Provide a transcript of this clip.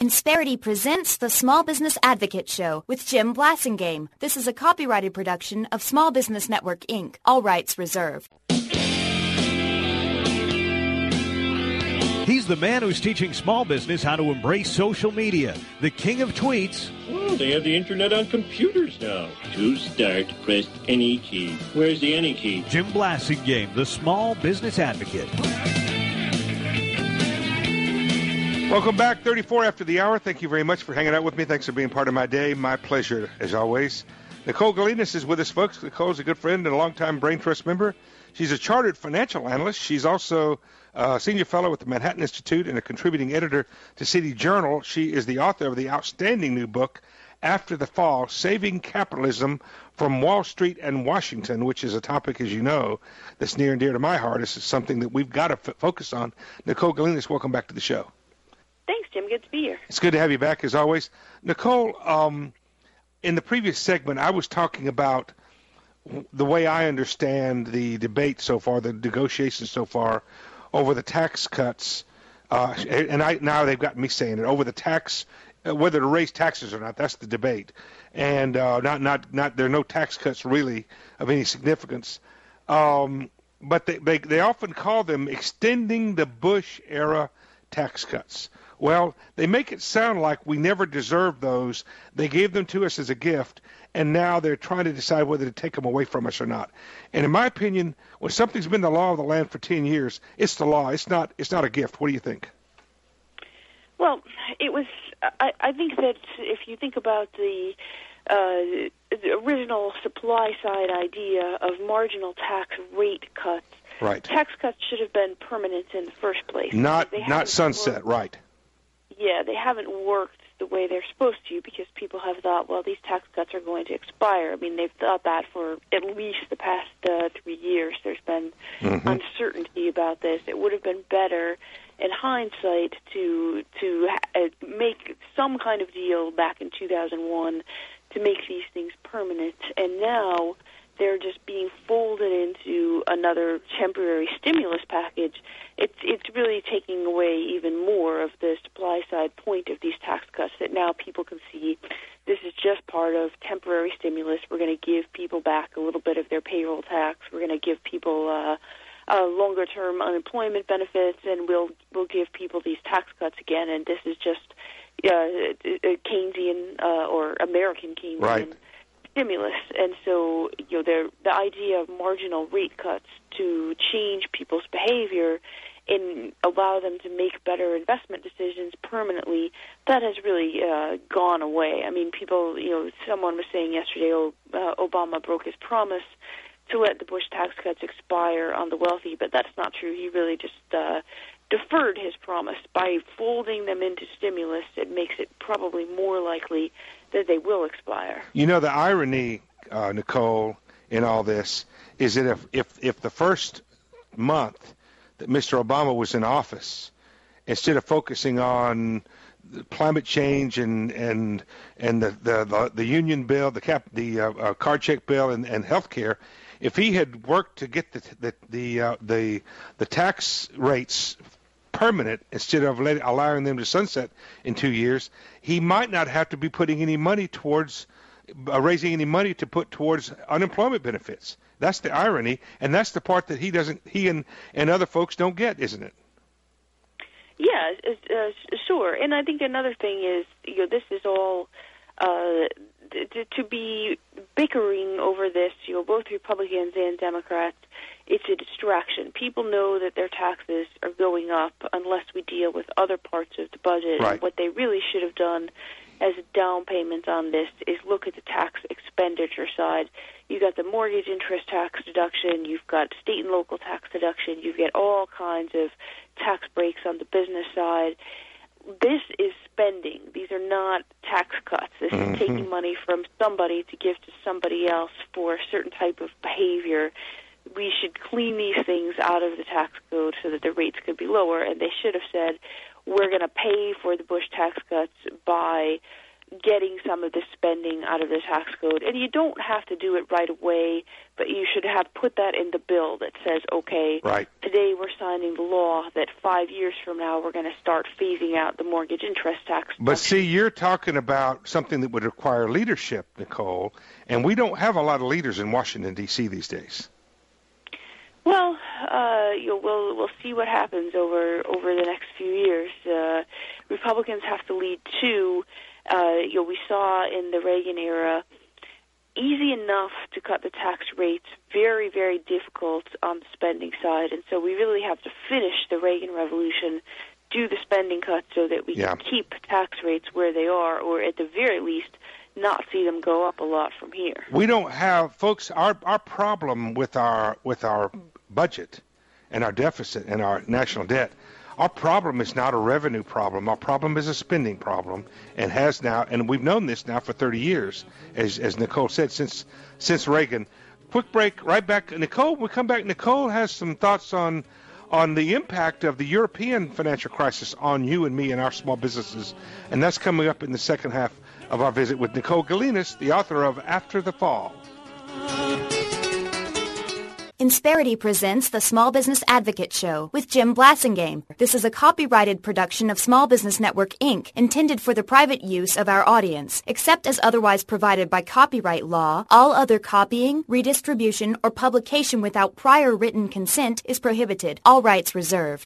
Insperity presents the Small Business Advocate Show with Jim Blasingame. This is a copyrighted production of Small Business Network, Inc., all rights reserved. He's the man who's teaching small business how to embrace social media, the king of tweets. Oh, they have the internet on computers now. To start, press any key. Where's the any key? Jim Blasingame, the small business advocate. Welcome back, 34 after the hour. Thank you very much for hanging out with me. Thanks for being part of my day. My pleasure, as always. Nicole Galinas is with us, folks. Nicole's a good friend and a longtime Brain Trust member. She's a chartered financial analyst. She's also a senior fellow with the Manhattan Institute and a contributing editor to City Journal. She is the author of the outstanding new book, After the Fall, Saving Capitalism from Wall Street and Washington, which is a topic, as you know, that's near and dear to my heart. This is something that we've got to focus on. Nicole Galinas, welcome back to the show. Thanks, Jim. Good to be here. It's good to have you back, as always. Nicole, in the previous segment, I was talking about the way I understand the debate so far, the negotiations so far, over the tax cuts, now they've got me saying it, over the tax, whether to raise taxes or not. That's the debate, and not there are no tax cuts really of any significance, but they often call them extending the Bush era tax cuts. Well, they make it sound like we never deserved those. They gave them to us as a gift, and now they're trying to decide whether to take them away from us or not. And in my opinion, when something's been the law of the land for 10 years, it's the law. It's not a gift. What do you think? Well, it was. I think that if you think about the original supply side idea of marginal tax rate cuts, right? Tax cuts should have been permanent in the first place. Not sunset, right? Yeah, they haven't worked the way they're supposed to because people have thought, well, these tax cuts are going to expire. I mean, they've thought that for at least the past 3 years. There's been uncertainty about this. It would have been better in hindsight to make some kind of deal back in 2001 to make these things permanent. And now they're just being folded into another temporary stimulus package. It's really taking away even more of the supply side point of these tax cuts, that now people can see this is just part of temporary stimulus. We're going to give people back a little bit of their payroll tax. We're going to give people longer-term unemployment benefits, and we'll give people these tax cuts again. And this is just Keynesian or American Keynesian. Right. Stimulus, and so the idea of marginal rate cuts to change people's behavior and allow them to make better investment decisions permanently, that has really gone away. I mean, people, someone was saying yesterday, Obama broke his promise to let the Bush tax cuts expire on the wealthy, but that's not true. He really just deferred his promise. By folding them into stimulus, it makes it probably more likely that they will expire. The irony, Nicole, in all this is that if the first month that Mr. Obama was in office, instead of focusing on climate change and the union bill, the card check bill, and health care, if he had worked to get the tax rates permanent instead of allowing them to sunset in 2 years, he might not have to be putting any money towards raising any money to put towards unemployment benefits. That's the irony, and that's the part that he and other folks don't get, isn't it? Yeah, sure. And I think another thing is, this is all to be bickering over this, both Republicans and Democrats. It's a distraction. People know that their taxes are going up unless we deal with other parts of the budget. Right. And what they really should have done as a down payment on this is look at the tax expenditure side. You've got the mortgage interest tax deduction. You've got state and local tax deduction. You get all kinds of tax breaks on the business side. This is spending. These are not tax cuts. This is taking money from somebody to give to somebody else for a certain type of behavior. We should clean these things out of the tax code so that the rates could be lower, and they should have said, we're going to pay for the Bush tax cuts by getting some of the spending out of the tax code. And you don't have to do it right away, but you should have put that in the bill that says, okay, right, today we're signing the law that 5 years from now we're going to start phasing out the mortgage interest tax. But see, you're talking about something that would require leadership, Nicole, and we don't have a lot of leaders in Washington, D.C. these days. Well, we'll see what happens over the next few years. Republicans have to lead too. We saw in the Reagan era, easy enough to cut the tax rates, very, very difficult on the spending side. And so we really have to finish the Reagan Revolution, do the spending cuts so that we can keep tax rates where they are, or at the very least, not see them go up a lot from here. We don't have, folks, our problem with our budget and our deficit and our national debt, our problem is not a revenue problem. Our problem is a spending problem, and has now, and we've known this now for 30 years, as Nicole said, since Reagan. Quick break, right back. Nicole, we come back. Nicole has some thoughts on the impact of the European financial crisis on you and me and our small businesses, and that's coming up in the second half of our visit with Nicole Galinas, the author of After the Fall. Insperity presents the Small Business Advocate Show with Jim Blasingame. This is a copyrighted production of Small Business Network, Inc., intended for the private use of our audience. Except as otherwise provided by copyright law, all other copying, redistribution, or publication without prior written consent is prohibited. All rights reserved.